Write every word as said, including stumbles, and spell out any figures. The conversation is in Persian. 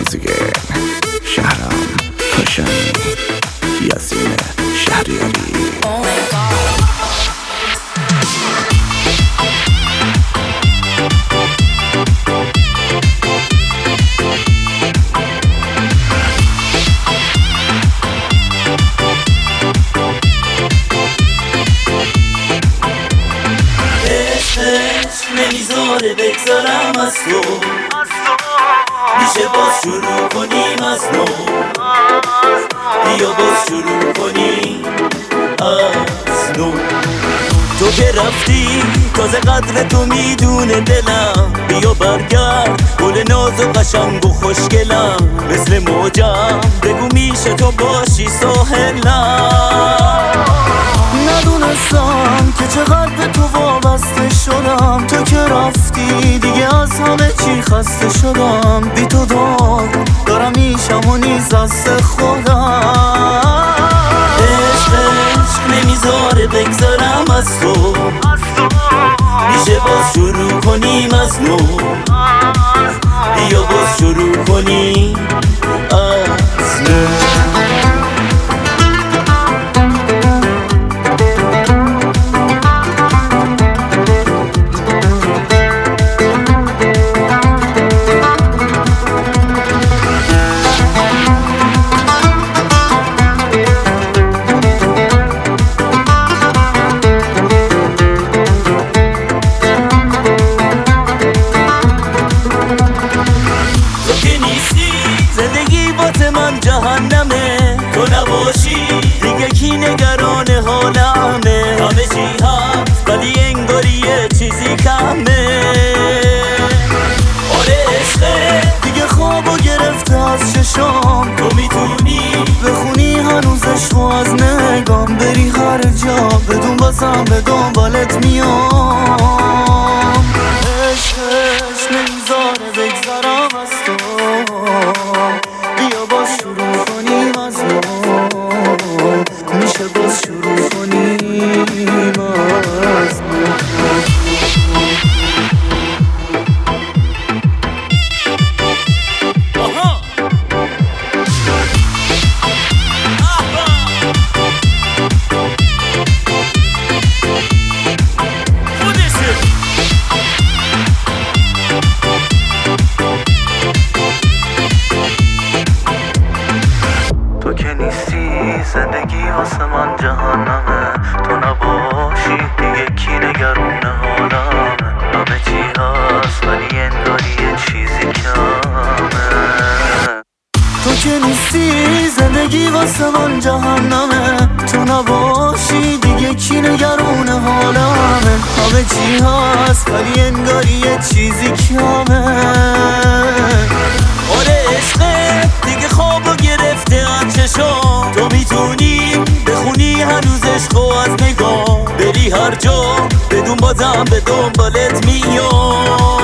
once again. شهرام کاشانی، یاسین شهریاری. نمیذاره بگذارم از تو، میشه باز شروع کنیم از نو. بیا باز شروع کنیم از نو. تو که رفتی تازه قدر تو میدونه دلم. بیا برگرد گل ناز و قشنگ و خوشگلم. مثل موجم بگو میشه تو باشی ساحلم. ندونستم که چقدر به تو وابسته شدم. تو که رفتی دیگه از همه چی خسته شدم. بی تو دار دارم میشم و نیز دست خودم. عشق عشق نمیذاره بگذارم از تو، میشه باز شروع کنیم از نو. بیا باز شروع کنیم از نو. زندگی بات من جهنمه، تو نباشی دیگه کی نگران حالمه. همه چی هست ولی انگاری یه چیزی کمه. آره عشقه دیگه خوابو گرفته از چشام. تو میتونی بخونی هنوز عشقو از نگام. بری هر جا بدون بازم به دنبالت میام. عشق عشق نمیذاره بگذارم از تو، بیا باز شروع کنیم از نو. میشه باز شروع کنیم از نو. زندگی واسه من جهنمه، تو نباشی دیگه کی نگرونه حالمه. همه چی هست ولی انگاری یه چیزی کمه. تو که نیستی زندگی واسه من جهنمه، تو نباشی دیگه کی نگرونه حالمه. همه چی هست ولی انگاری یه چیزی کمه. آره عشقه دیگه خوابو گرفته از چشام. تو میتونی بخونی هنوز عشقو از نگاه. بری هر جا بدون بازم به دنبالت میام.